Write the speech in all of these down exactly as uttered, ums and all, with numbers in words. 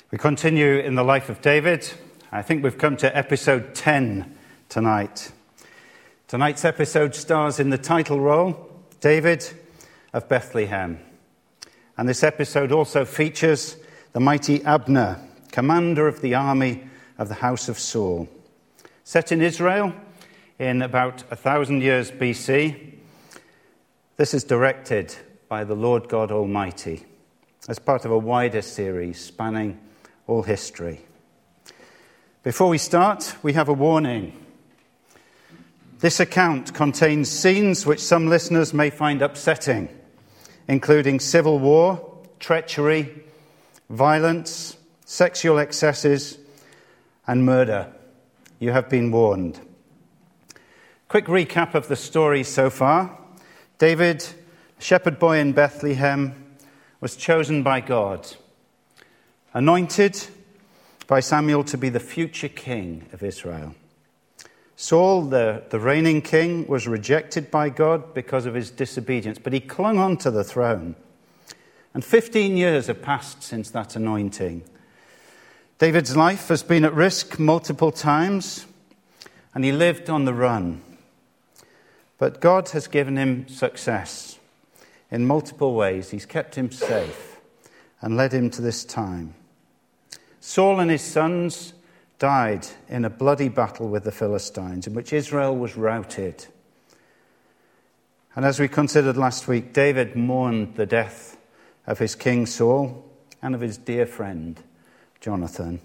We continue in the life of David. I think we've come to episode ten tonight. Tonight's episode stars in the title role David of Bethlehem. And this episode also features the mighty Abner, commander of the army of the house of Saul. Set in Israel in about a thousand years B C, this is directed by the Lord God Almighty as part of a wider series spanning all history. Before we start, we have a warning. This account contains scenes which some listeners may find upsetting, including civil war, treachery, violence, sexual excesses, and murder. You have been warned. Quick recap of the story so far. David, shepherd boy in Bethlehem, was chosen by God, anointed by Samuel to be the future king of Israel. Saul, the, the reigning king, was rejected by God because of his disobedience, but he clung on to the throne. And fifteen years have passed since that anointing. David's life has been at risk multiple times, and he lived on the run. But God has given him success in multiple ways. He's kept him safe and led him to this time. Saul and his sons died in a bloody battle with the Philistines in which Israel was routed. And as we considered last week, David mourned the death of his king Saul and of his dear friend Jonathan.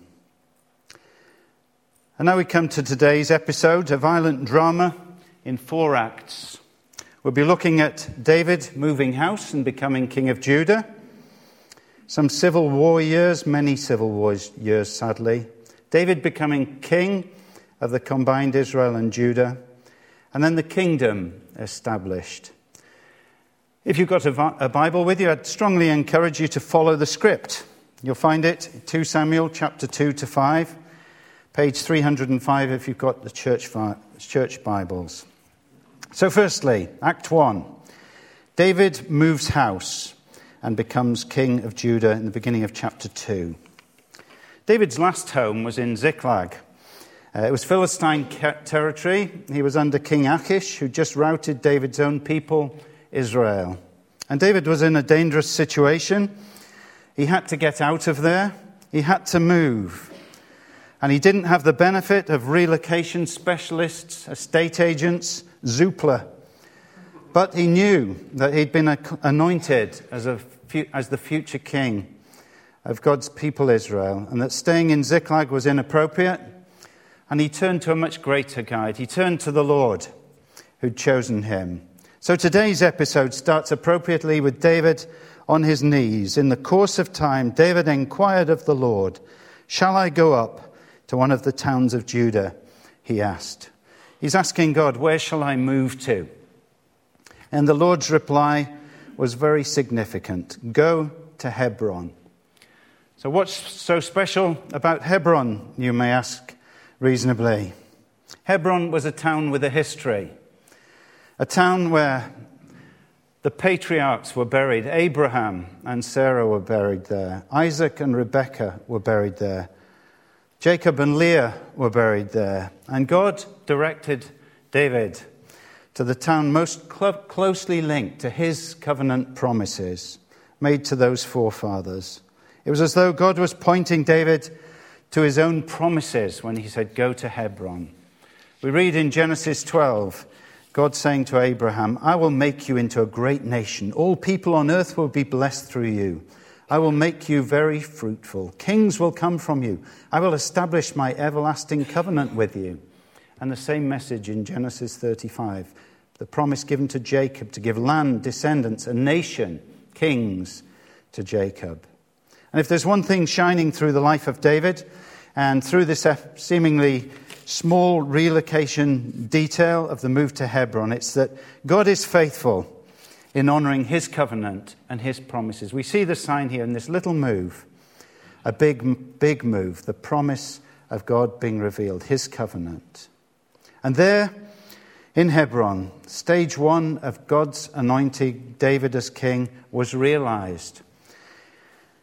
And now we come to today's episode, a violent drama in four acts. We'll be looking at David moving house and becoming king of Judah. Some civil war years, many civil war years, sadly. David becoming king of the combined Israel and Judah. And then the kingdom established. If you've got a Bible with you, I'd strongly encourage you to follow the script. You'll find it in Second Samuel chapter two to five, page three hundred five if you've got the church, church Bibles. So firstly, Act one. David moves house and becomes king of Judah in the beginning of chapter two. David's last home was in Ziklag. Uh, it was Philistine territory. He was under King Achish, who just routed David's own people, Israel. And David was in a dangerous situation. He had to get out of there. He had to move. And he didn't have the benefit of relocation specialists, estate agents, Zoopla. But he knew that he'd been anointed as, a, as the future king of God's people Israel, and that staying in Ziklag was inappropriate. And he turned to a much greater guide. He turned to the Lord who'd chosen him. So today's episode starts appropriately with David on his knees. In the course of time, David inquired of the Lord, "Shall I go up to one of the towns of Judah?" he asked. He's asking God, where shall I move to? And the Lord's reply was very significant. Go to Hebron. So what's so special about Hebron, you may ask reasonably? Hebron was a town with a history. A town where the patriarchs were buried. Abraham and Sarah were buried there. Isaac and Rebekah were buried there. Jacob and Leah were buried there. And God directed David to the town most cl- closely linked to his covenant promises made to those forefathers. It was as though God was pointing David to his own promises when he said, go to Hebron. We read in Genesis twelve, God saying to Abraham, I will make you into a great nation. All people on earth will be blessed through you. I will make you very fruitful. Kings will come from you. I will establish my everlasting covenant with you. And the same message in Genesis thirty-five, the promise given to Jacob to give land, descendants, a nation, kings to Jacob. And if there's one thing shining through the life of David and through this seemingly small relocation detail of the move to Hebron, it's that God is faithful in honoring his covenant and his promises. We see the sign here in this little move, a big, big move, the promise of God being revealed, his covenant. And there in Hebron, stage one of God's anointing David as king was realized.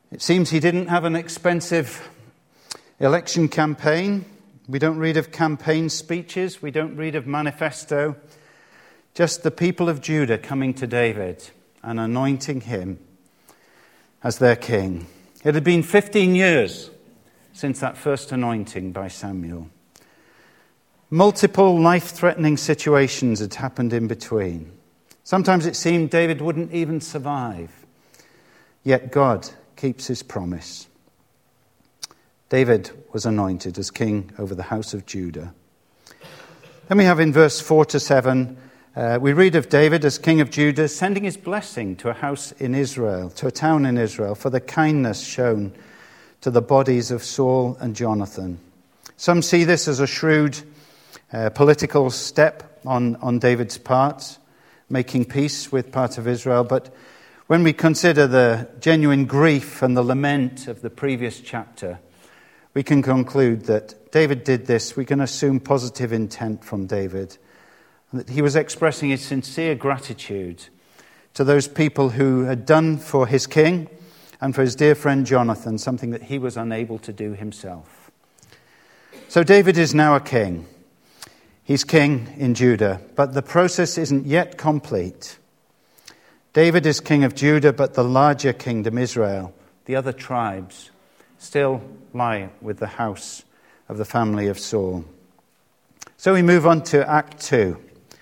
It seems he didn't have an expensive election campaign. We don't read of campaign speeches. We don't read of manifesto. Just the people of Judah coming to David and anointing him as their king. It had been fifteen years since that first anointing by Samuel. Multiple life-threatening situations had happened in between. Sometimes it seemed David wouldn't even survive. Yet God keeps his promise. David was anointed as king over the house of Judah. Then we have in verse four to seven, uh, we read of David as king of Judah sending his blessing to a house in Israel, to a town in Israel, for the kindness shown to the bodies of Saul and Jonathan. Some see this as a shrewd uh, political step on, on David's part, making peace with part of Israel. But when we consider the genuine grief and the lament of the previous chapter, we can conclude that David did this. We can assume positive intent from David, and that he was expressing his sincere gratitude to those people who had done for his king and for his dear friend Jonathan something that he was unable to do himself. So David is now a king. He's king in Judah, but the process isn't yet complete. David is king of Judah, but the larger kingdom, Israel, the other tribes, still lie with the house of the family of Saul. So we move on to Act two.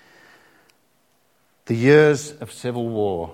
The years of civil war.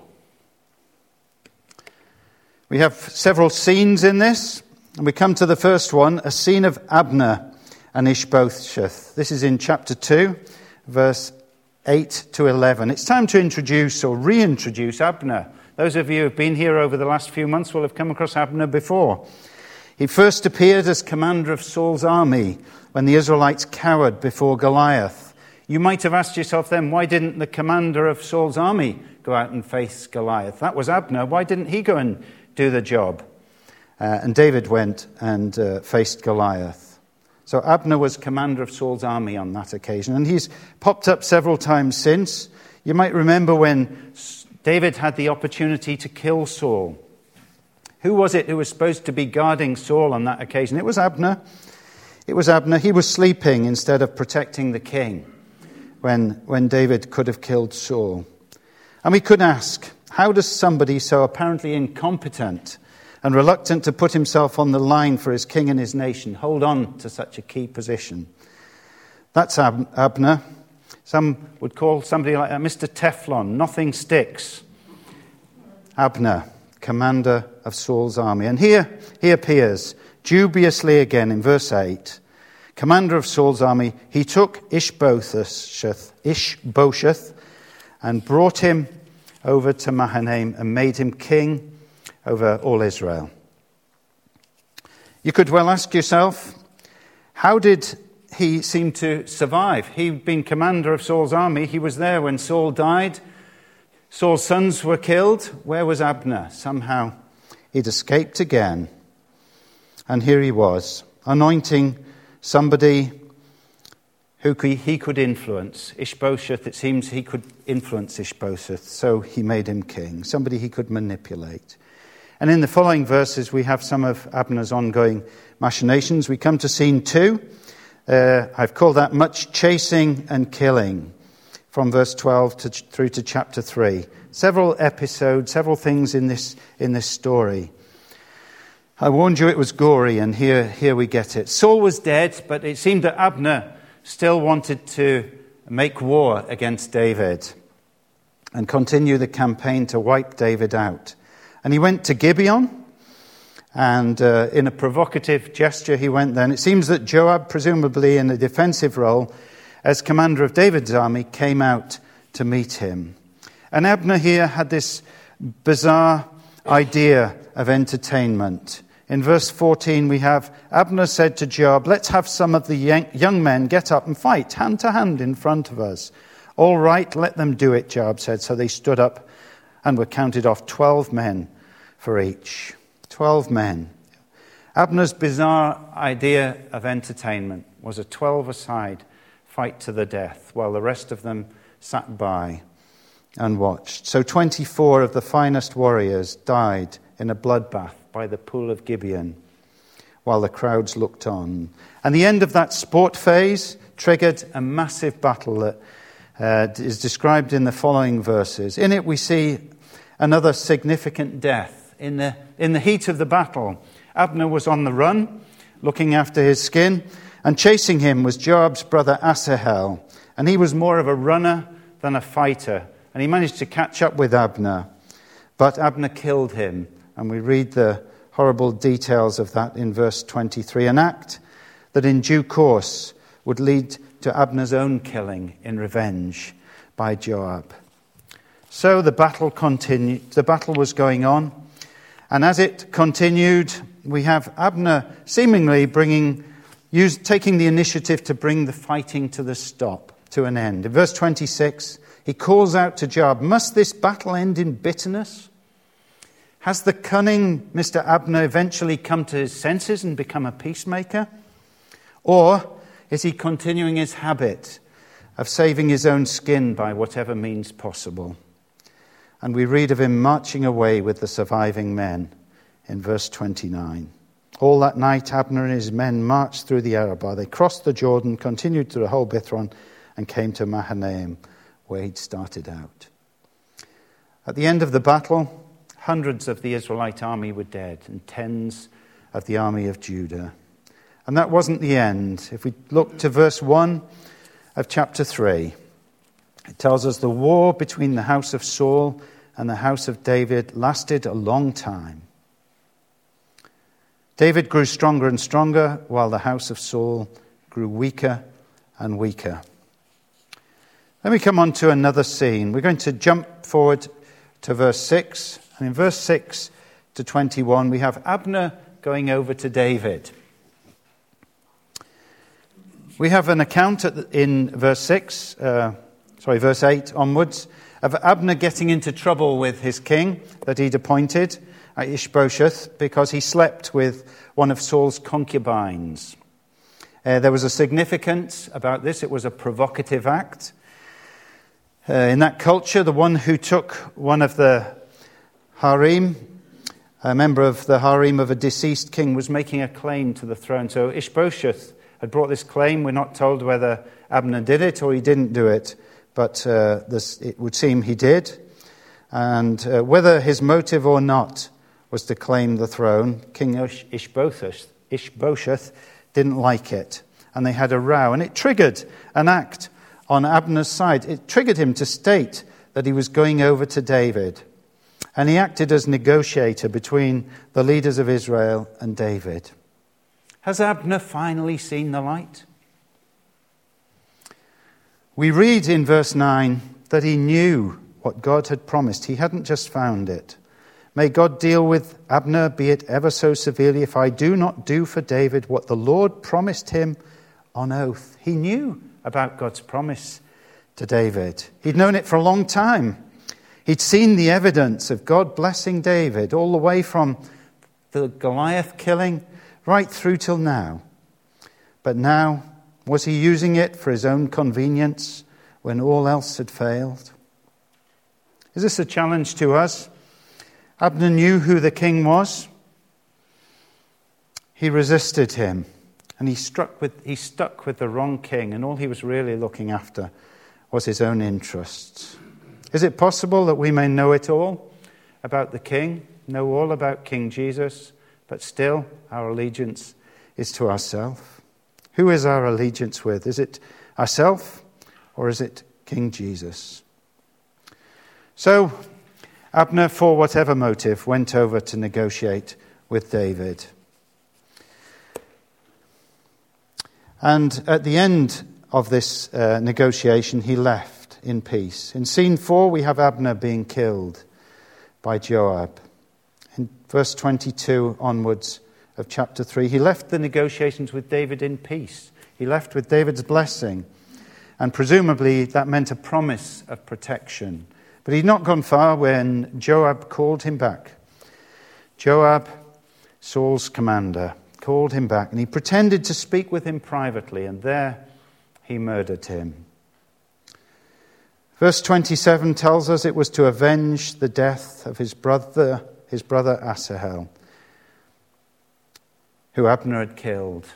We have several scenes in this, and we come to the first one, a scene of Abner and Ishbosheth. This is in chapter two, verse eight to eleven. It's time to introduce or reintroduce Abner. Those of you who have been here over the last few months will have come across Abner before. He first appeared as commander of Saul's army when the Israelites cowered before Goliath. You might have asked yourself then, why didn't the commander of Saul's army go out and face Goliath? That was Abner. Why didn't he go and do the job? Uh, and David went and uh, faced Goliath. So Abner was commander of Saul's army on that occasion, and he's popped up several times since. You might remember when David had the opportunity to kill Saul. Who was it who was supposed to be guarding Saul on that occasion? It was Abner. It was Abner. He was sleeping instead of protecting the king when, when David could have killed Saul. And we could ask, how does somebody so apparently incompetent and reluctant to put himself on the line for his king and his nation hold on to such a key position? That's Ab- Abner. Some would call somebody like that Mister Teflon. Nothing sticks. Abner, commander of Saul's army. And here he appears dubiously again in verse eight. Commander of Saul's army, he took Ishbosheth, Ishbosheth and brought him over to Mahanaim and made him king over all Israel. You could well ask yourself, how did he seem to survive? He'd been commander of Saul's army. He was there when Saul died. Saul's sons were killed. Where was Abner? Somehow he'd escaped again. And here he was, anointing somebody who he could influence. Ishbosheth, it seems he could influence Ishbosheth, so he made him king, somebody he could manipulate. And in the following verses, we have some of Abner's ongoing machinations. We come to scene two. Uh, I've called that much chasing and killing, from verse twelve to, through to chapter three. Several episodes, several things in this in this story. I warned you it was gory, and here, here we get it. Saul was dead, but it seemed that Abner still wanted to make war against David and continue the campaign to wipe David out. And he went to Gibeon, and uh, in a provocative gesture he went there. And it seems that Joab, presumably in a defensive role, as commander of David's army, came out to meet him. And Abner here had this bizarre idea of entertainment. In verse fourteen we have, Abner said to Joab, let's have some of the young men get up and fight, hand to hand in front of us. All right, let them do it, Joab said. So they stood up and were counted off, twelve men for each. Twelve men. Abner's bizarre idea of entertainment was a twelve-a-side fight to the death, while the rest of them sat by and watched. So twenty-four of the finest warriors died in a bloodbath by the pool of Gibeon, while the crowds looked on. And the end of that sport phase triggered a massive battle that uh, is described in the following verses. In it we see another significant death. In the, in the heat of the battle, Abner was on the run, looking after his skin, and chasing him was Joab's brother Asahel. And he was more of a runner than a fighter. And he managed to catch up with Abner. But Abner killed him. And we read the horrible details of that in verse twenty-three. An act that in due course would lead to Abner's own killing in revenge by Joab. So the battle continued. The battle was going on. And as it continued, we have Abner seemingly bringing, use, taking the initiative to bring the fighting to the stop, to an end. In verse twenty-six, he calls out to Joab, "Must this battle end in bitterness? Has the cunning Mister Abner eventually come to his senses and become a peacemaker? Or is he continuing his habit of saving his own skin by whatever means possible?" And we read of him marching away with the surviving men in verse twenty-nine. All that night Abner and his men marched through the Arabah. They crossed the Jordan, continued through the whole Bithron, and came to Mahanaim, where he'd started out. At the end of the battle, hundreds of the Israelite army were dead, and tens of the army of Judah. And that wasn't the end. If we look to verse one of chapter three, it tells us the war between the house of Saul and the house of David lasted a long time. David grew stronger and stronger, while the house of Saul grew weaker and weaker. Then we come on to another scene. We're going to jump forward to verse six. And in verse six to twenty-one, we have Abner going over to David. We have an account in verse six, uh, sorry, verse eight onwards, of Abner getting into trouble with his king that he'd appointed, Ishbosheth, because he slept with one of Saul's concubines. Uh, there was a significance about this. It was a provocative act. Uh, in that culture, the one who took one of the harem, a member of the harem of a deceased king, was making a claim to the throne. So Ishbosheth had brought this claim. We're not told whether Abner did it or he didn't do it, but uh, this, it would seem he did. And uh, whether his motive or not was to claim the throne, King Ishbosheth, Ishbosheth didn't like it. And they had a row. And it triggered an act on Abner's side. It triggered him to state that he was going over to David. And he acted as negotiator between the leaders of Israel and David. Has Abner finally seen the light? We read in verse nine that he knew what God had promised. He hadn't just found it. May God deal with Abner, be it ever so severely, if I do not do for David what the Lord promised him on oath. He knew about God's promise to David. He'd known it for a long time. He'd seen the evidence of God blessing David all the way from the Goliath killing right through till now. But now, was he using it for his own convenience when all else had failed? Is this a challenge to us? Abner knew who the king was. He resisted him, and he struck with he stuck with the wrong king, and all he was really looking after was his own interests. Is it possible that we may know it all about the king, know all about King Jesus, but still our allegiance is to ourselves? Who is our allegiance with? Is it ourselves or is it King Jesus? So Abner, for whatever motive, went over to negotiate with David. And at the end of this uh, negotiation, he left in peace. In scene four, we have Abner being killed by Joab. In verse twenty-two onwards of chapter three, he left the negotiations with David in peace. He left with David's blessing. And presumably that meant a promise of protection. But he'd not gone far when Joab called him back. Joab, Saul's commander, called him back, and he pretended to speak with him privately, and there he murdered him. Verse twenty-seven tells us it was to avenge the death of his brother, his brother Asahel. who Abner had killed.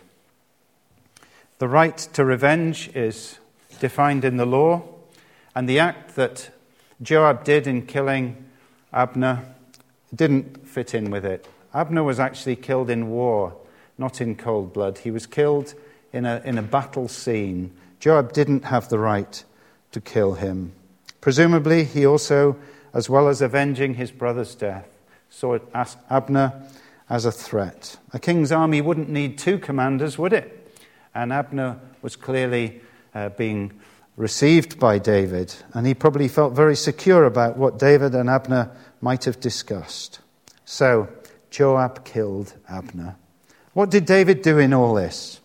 The right to revenge is defined in the law, and the act that Joab did in killing Abner didn't fit in with it. Abner was actually killed in war, not in cold blood. He was killed in a, in a battle scene. Joab didn't have the right to kill him. Presumably, he also, as well as avenging his brother's death, saw Abner as a threat. A king's army wouldn't need two commanders, would it? And Abner was clearly uh, being received by David, and he probably felt very secure about what David and Abner might have discussed. So, Joab killed Abner. What did David do in all this?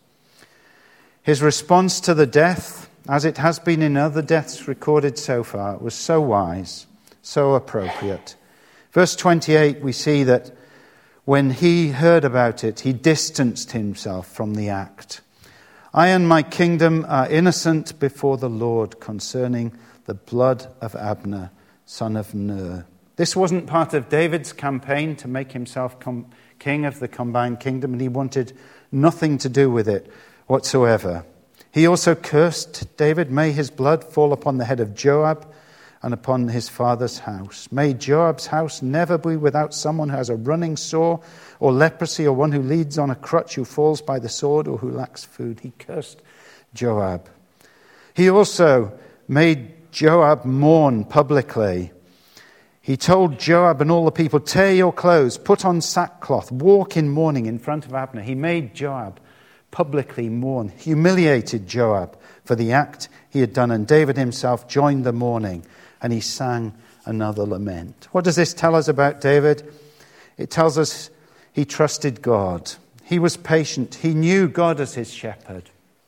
His response to the death, as it has been in other deaths recorded so far, was so wise, so appropriate. Verse twenty-eight, we see that when he heard about it, he distanced himself from the act. I and my kingdom are innocent before the Lord concerning the blood of Abner, son of Ner. This wasn't part of David's campaign to make himself com- king of the combined kingdom, and he wanted nothing to do with it whatsoever. He also cursed David, may his blood fall upon the head of Joab and upon his father's house. May Joab's house never be without someone who has a running sore or leprosy, or one who leads on a crutch, who falls by the sword, or who lacks food. He cursed Joab. He also made Joab mourn publicly. He told Joab and all the people, tear your clothes, put on sackcloth, walk in mourning in front of Abner. He made Joab publicly mourn, humiliated Joab for the act he had done, and David himself joined the mourning, and he sang another lament. What does this tell us about David? It tells us he trusted God. He was patient. He knew God as his shepherd.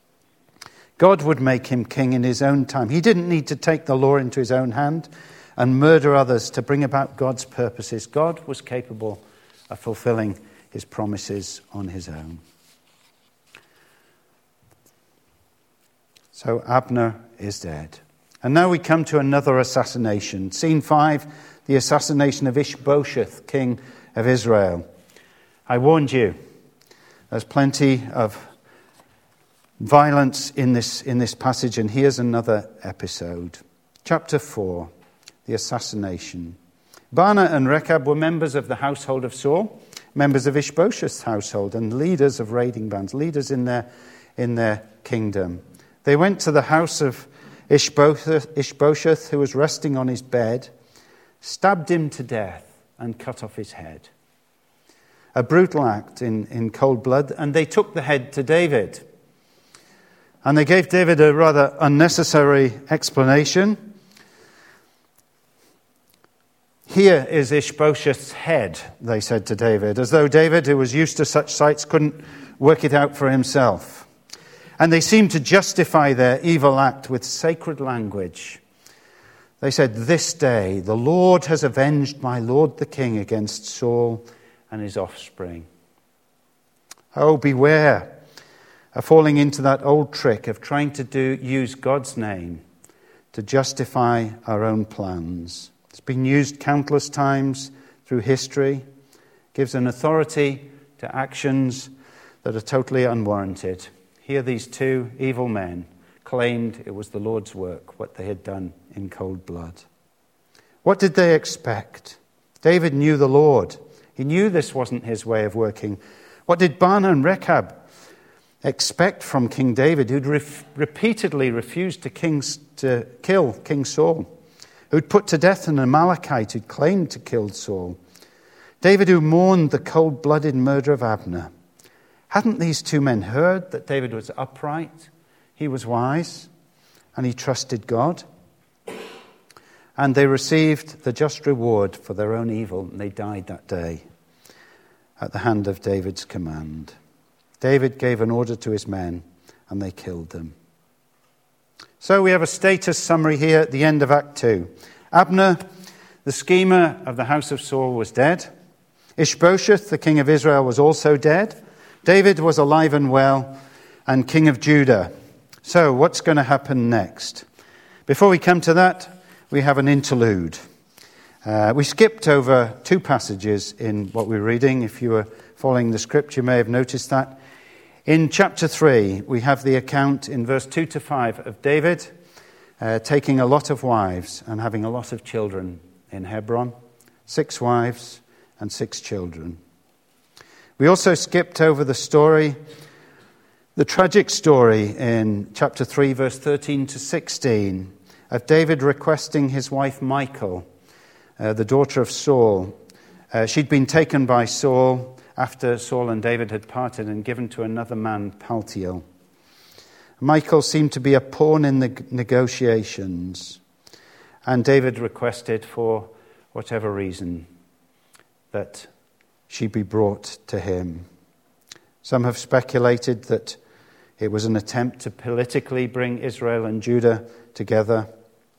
God would make him king in his own time. He didn't need to take the law into his own hand and murder others to bring about God's purposes. God was capable of fulfilling his promises on his own. So Abner is dead. And now we come to another assassination. Scene five, the assassination of Ishbosheth, king of Israel. I warned you, there's plenty of violence in this, in this passage, and here's another episode. Chapter four, the assassination. Baanah and Rechab were members of the household of Saul, members of Ishbosheth's household, and leaders of raiding bands, leaders in their, in their kingdom. They went to the house of Ishbosheth, Ishbosheth, who was resting on his bed, stabbed him to death, and cut off his head. A brutal act in, in cold blood, and they took the head to David. And they gave David a rather unnecessary explanation. Here is Ishbosheth's head, they said to David, as though David, who was used to such sights, couldn't work it out for himself. And they seemed to justify their evil act with sacred language. They said, this day the Lord has avenged my lord the king against Saul and his offspring. Oh, beware of falling into that old trick of trying to do use God's name to justify our own plans. It's been used countless times through history, gives an authority to actions that are totally unwarranted. Here these two evil men claimed it was the Lord's work, what they had done in cold blood. What did they expect? David knew the Lord. He knew this wasn't his way of working. What did Baanah and Rechab expect from King David, who'd re- repeatedly refused to, kings, to kill King Saul, who'd put to death an Amalekite who'd claimed to kill Saul? David, who mourned the cold-blooded murder of Abner. Hadn't these two men heard that David was upright, he was wise, and he trusted God? And they received the just reward for their own evil, and they died that day at the hand of David's command. David gave an order to his men, and they killed them. So we have a status summary here at the end of Act two. Abner, the schemer of the house of Saul, was dead. Ishbosheth, the king of Israel, was also dead. David was alive and well, and king of Judah. So what's going to happen next? Before we come to that, we have an interlude. Uh, we skipped over two passages in what we're reading. If you were following the script, you may have noticed that. In chapter three, we have the account in verse two to five of David uh, taking a lot of wives and having a lot of children in Hebron. Six wives and six children. We also skipped over the story, the tragic story in chapter three, verse thirteen to sixteen, of David requesting his wife Michal, uh, the daughter of Saul. Uh, she'd been taken by Saul after Saul and David had parted and given to another man, Paltiel. Michal seemed to be a pawn in the negotiations, and David requested, for whatever reason, that she be brought to him. Some have speculated that it was an attempt to politically bring Israel and Judah together.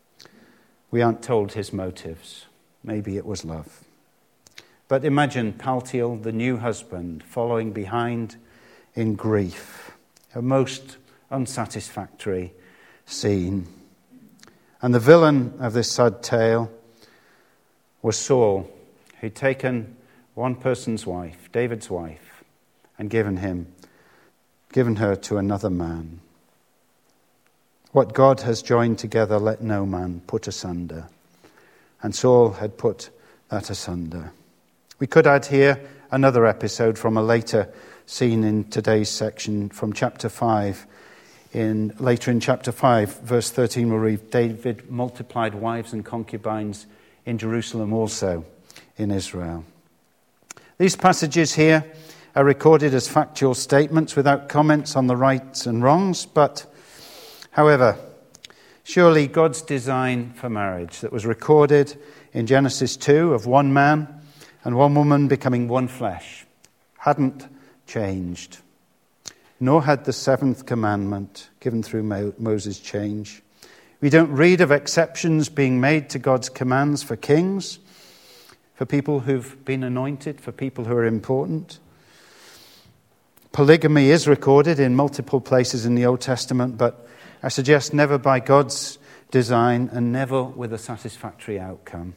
We aren't told his motives. Maybe it was love. But imagine Paltiel, the new husband, following behind in grief. A most unsatisfactory scene. And the villain of this sad tale was Saul, who'd taken one person's wife, David's wife, and given him, given her to another man. What God has joined together, let no man put asunder. And Saul had put that asunder. We could add here another episode from a later scene in today's section from chapter five. In later in chapter five, verse thirteen, we'll read, David multiplied wives and concubines in Jerusalem also in Israel. These passages here are recorded as factual statements without comments on the rights and wrongs, but, however, surely God's design for marriage that was recorded in Genesis two of one man and one woman becoming one flesh hadn't changed, nor had the seventh commandment given through Mo- Moses changed. We don't read of exceptions being made to God's commands for kings, for people who've been anointed, for people who are important. Polygamy is recorded in multiple places in the Old Testament, but I suggest never by God's design and never with a satisfactory outcome.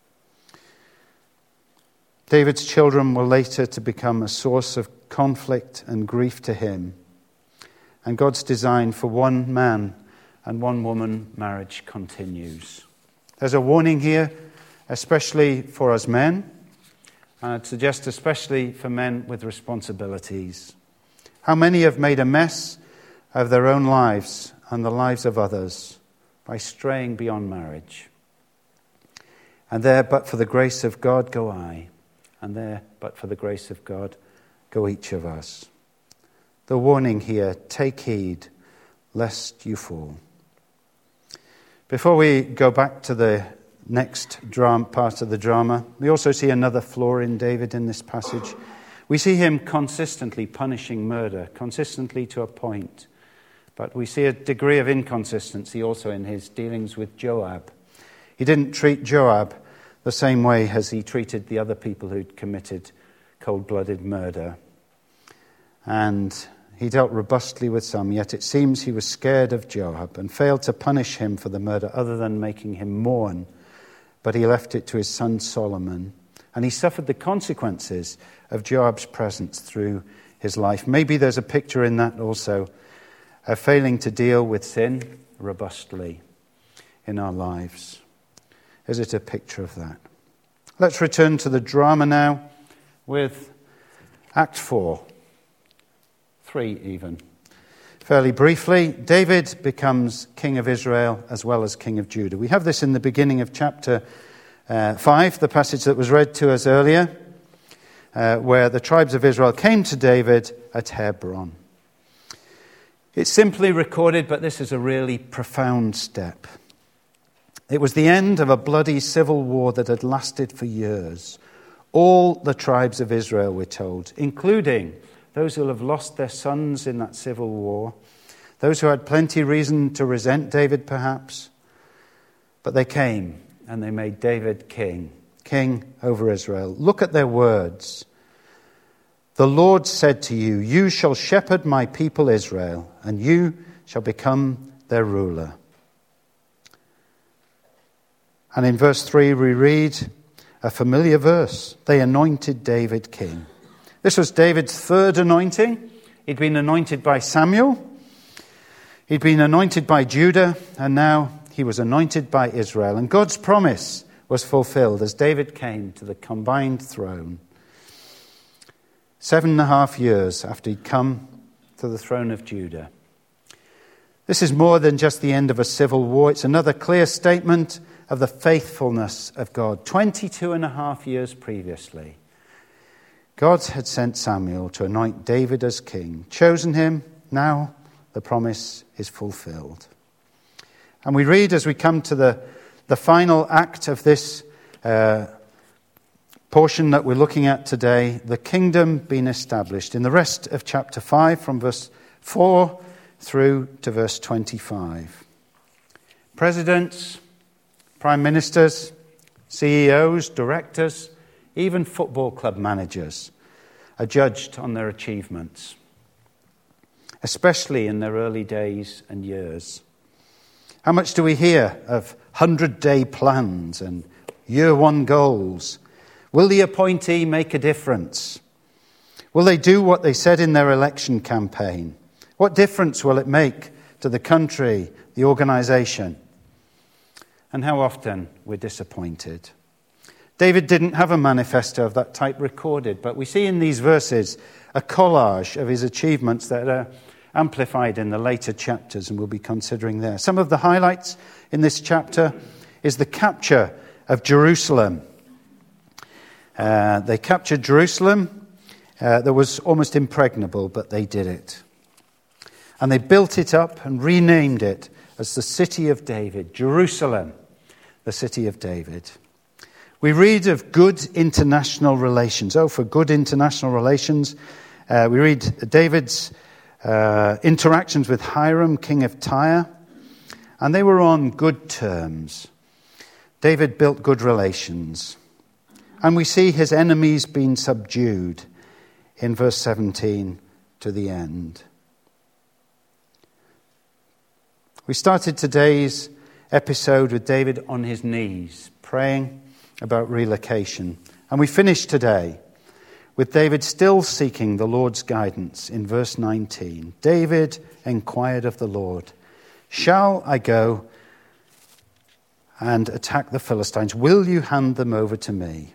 David's children were later to become a source of conflict and grief to him. And God's design for one man and one woman marriage continues. There's a warning here, especially for us men, and I'd suggest especially for men with responsibilities. How many have made a mess of their own lives and the lives of others by straying beyond marriage? And there, but for the grace of God, go I. And there, but for the grace of God, go each of us. The warning here, take heed, lest you fall. Before we go back to the next drama, part of the drama, we also see another flaw in David in this passage. We see him consistently punishing murder, consistently to a point. But we see a degree of inconsistency also in his dealings with Joab. He didn't treat Joab the same way as he treated the other people who'd committed cold-blooded murder. And he dealt robustly with some, yet it seems he was scared of Joab and failed to punish him for the murder other than making him mourn. But he left it to his son Solomon. And he suffered the consequences of Joab's presence through his life. Maybe there's a picture in that also of failing to deal with sin robustly in our lives. Is it a picture of that? Let's return to the drama now with Act four. Three even. Fairly briefly, David becomes king of Israel as well as king of Judah. We have this in the beginning of chapter uh, five, the passage that was read to us earlier, uh, where the tribes of Israel came to David at Hebron. It's simply recorded, but this is a really profound step. It was the end of a bloody civil war that had lasted for years. All the tribes of Israel, we're told, including those who have lost their sons in that civil war, those who had plenty reason to resent David perhaps, but they came and they made David king, king over Israel. Look at their words. The Lord said to you, you shall shepherd my people Israel, and you shall become their ruler. And in verse three we read a familiar verse. They anointed David king. This was David's third anointing. He'd been anointed by Samuel. He'd been anointed by Judah, and now he was anointed by Israel. And God's promise was fulfilled as David came to the combined throne. Seven and a half years after he'd come to the throne of Judah. This is more than just the end of a civil war. It's another clear statement of the faithfulness of God. twenty-two and a half years previously, God had sent Samuel to anoint David as king, chosen him. Now the promise is fulfilled. And we read as we come to the, the final act of this uh, portion that we're looking at today, the kingdom being established. In the rest of chapter five, from verse four through to verse twenty-five. Presidents, prime ministers, C E Os, directors, even football club managers are judged on their achievements, especially in their early days and years. How much do we hear of hundred-day plans and year-one goals? Will the appointee make a difference? Will they do what they said in their election campaign? What difference will it make to the country, the organisation? And how often we're disappointed. David didn't have a manifesto of that type recorded, but we see in these verses a collage of his achievements that are amplified in the later chapters, and we'll be considering there. Some of the highlights in this chapter is the capture of Jerusalem. Uh, they captured Jerusalem. Uh, that was almost impregnable, but they did it. And they built it up and renamed it as the City of David, Jerusalem, the City of David. We read of good international relations. Oh, for good international relations. Uh, we read David's uh, interactions with Hiram, king of Tyre, and they were on good terms. David built good relations. And we see his enemies being subdued in verse seventeen to the end. We started today's episode with David on his knees, praying about relocation. And we finished today with David still seeking the Lord's guidance in verse nineteen. David inquired of the Lord, "Shall I go and attack the Philistines? Will you hand them over to me?"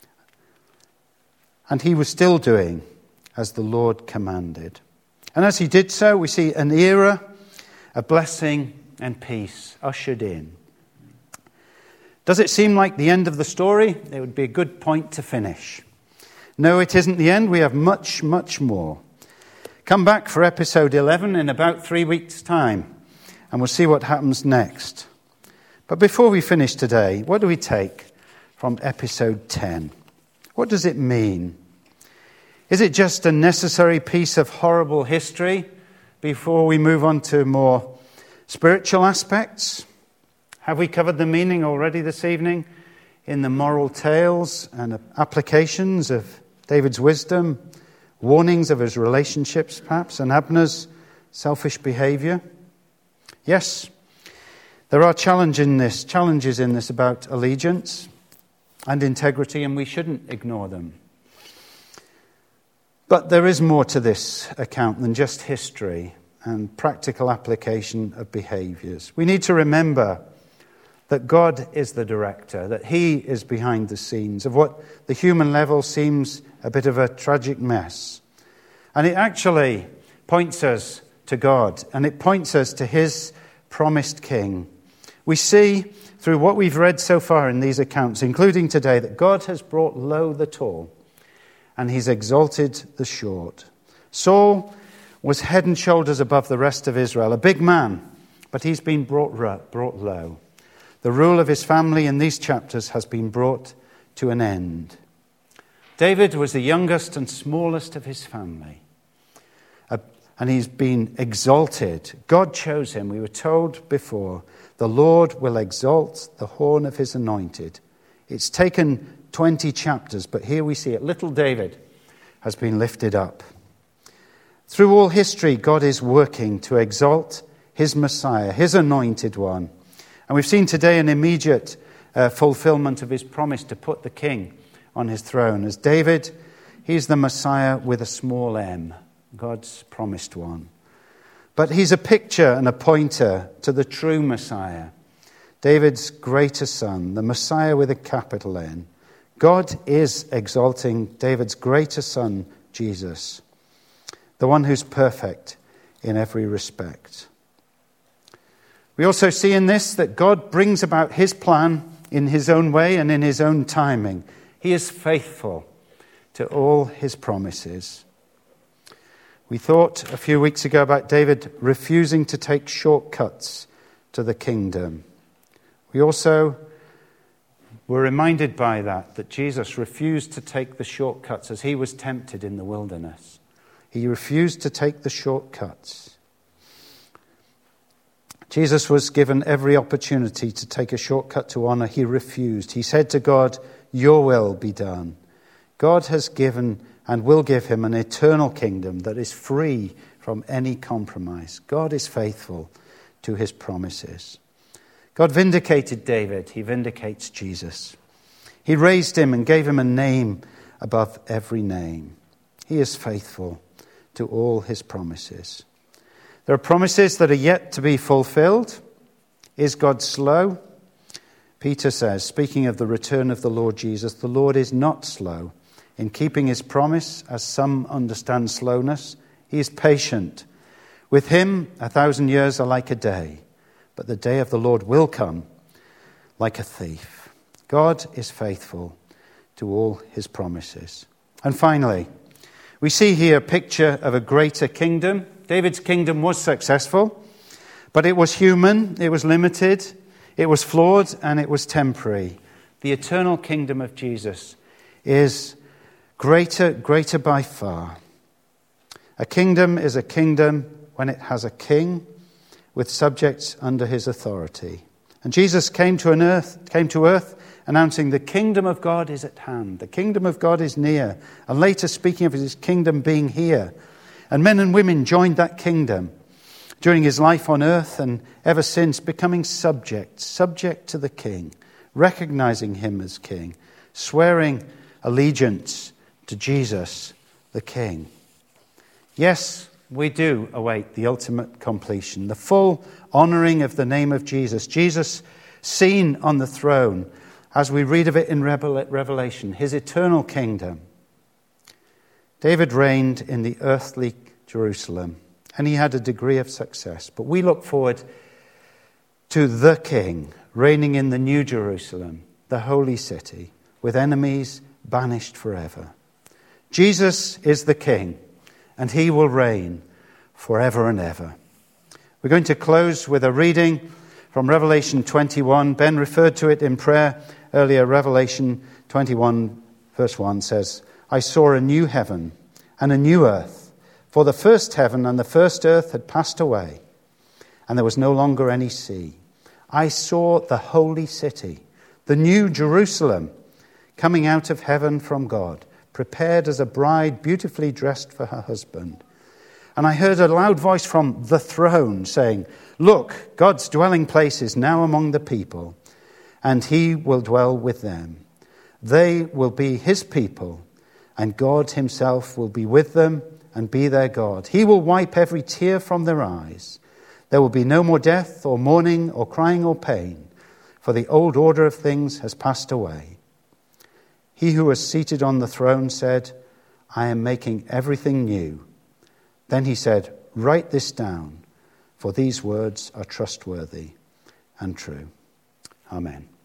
And he was still doing as the Lord commanded. And as he did so, we see an era of blessing and peace ushered in. Does it seem like the end of the story? It would be a good point to finish. No, it isn't the end. We have much, much more. Come back for episode eleven in about three weeks' time, and we'll see what happens next. But before we finish today, what do we take from episode ten? What does it mean? Is it just a necessary piece of horrible history before we move on to more spiritual aspects? Have we covered the meaning already this evening in the moral tales and applications of David's wisdom, warnings of his relationships perhaps, and Abner's selfish behavior? Yes, there are challenges in this, challenges in this about allegiance and integrity, and we shouldn't ignore them. But there is more to this account than just history and practical application of behaviors. We need to remember that God is the director, that he is behind the scenes of what the human level seems a bit of a tragic mess. And it actually points us to God, and it points us to his promised king. We see through what we've read so far in these accounts, including today, that God has brought low the tall, and he's exalted the short. Saul was head and shoulders above the rest of Israel, a big man, but he's been brought, brought low. The rule of his family in these chapters has been brought to an end. David was the youngest and smallest of his family, and he's been exalted. God chose him. We were told before, the Lord will exalt the horn of his anointed. It's taken twenty chapters, but here we see it. Little David has been lifted up. Through all history, God is working to exalt his Messiah, his anointed one. And we've seen today an immediate uh, fulfillment of his promise to put the king on his throne. As David, He's the Messiah with a small m, God's promised one. But he's a picture and a pointer to the true Messiah, David's greater son, the Messiah with a capital N. God is exalting David's greater son, Jesus, the one who's perfect in every respect. We also see in this that God brings about his plan in his own way and in his own timing. He is faithful to all his promises. We thought a few weeks ago about David refusing to take shortcuts to the kingdom. We also were reminded by that, that Jesus refused to take the shortcuts as he was tempted in the wilderness. He refused to take the shortcuts. Jesus was given every opportunity to take a shortcut to honor. He refused. He said to God, "Your will be done." God has given and will give him an eternal kingdom that is free from any compromise. God is faithful to his promises. God vindicated David. He vindicates Jesus. He raised him and gave him a name above every name. He is faithful to all his promises. There are promises that are yet to be fulfilled. Is God slow? Peter says, speaking of the return of the Lord Jesus, the Lord is not slow in keeping his promise, as some understand slowness. He is patient. With him, a thousand years are like a day, but the day of the Lord will come like a thief. God is faithful to all his promises. And finally, we see here a picture of a greater kingdom. David's kingdom was successful, but it was human, it was limited, it was flawed, and it was temporary. The eternal kingdom of Jesus is greater, greater by far. A kingdom is a kingdom when it has a king with subjects under his authority. And Jesus came to an earth, came to earth announcing the kingdom of God is at hand. The kingdom of God is near. And later speaking of his kingdom being here. And men and women joined that kingdom during his life on earth and ever since, becoming subject, subject to the king, recognizing him as king, swearing allegiance to Jesus, the King. Yes, we do await the ultimate completion, the full honoring of the name of Jesus. Jesus seen on the throne, as we read of it in Revelation, his eternal kingdom. David reigned in the earthly Jerusalem, and he had a degree of success. But we look forward to the King reigning in the New Jerusalem, the holy city, with enemies banished forever. Jesus is the King, and he will reign forever and ever. We're going to close with a reading from Revelation twenty-one. Ben referred to it in prayer earlier. Revelation twenty-one, verse one says, "I saw a new heaven and a new earth, for the first heaven and the first earth had passed away, and there was no longer any sea. I saw the holy city, the new Jerusalem, coming out of heaven from God, prepared as a bride beautifully dressed for her husband. And I heard a loud voice from the throne saying, 'Look, God's dwelling place is now among the people, and he will dwell with them. They will be his people, and God himself will be with them and be their God. He will wipe every tear from their eyes. There will be no more death or mourning or crying or pain, for the old order of things has passed away.' He who was seated on the throne said, 'I am making everything new.' Then he said, 'Write this down, for these words are trustworthy and true.'" Amen.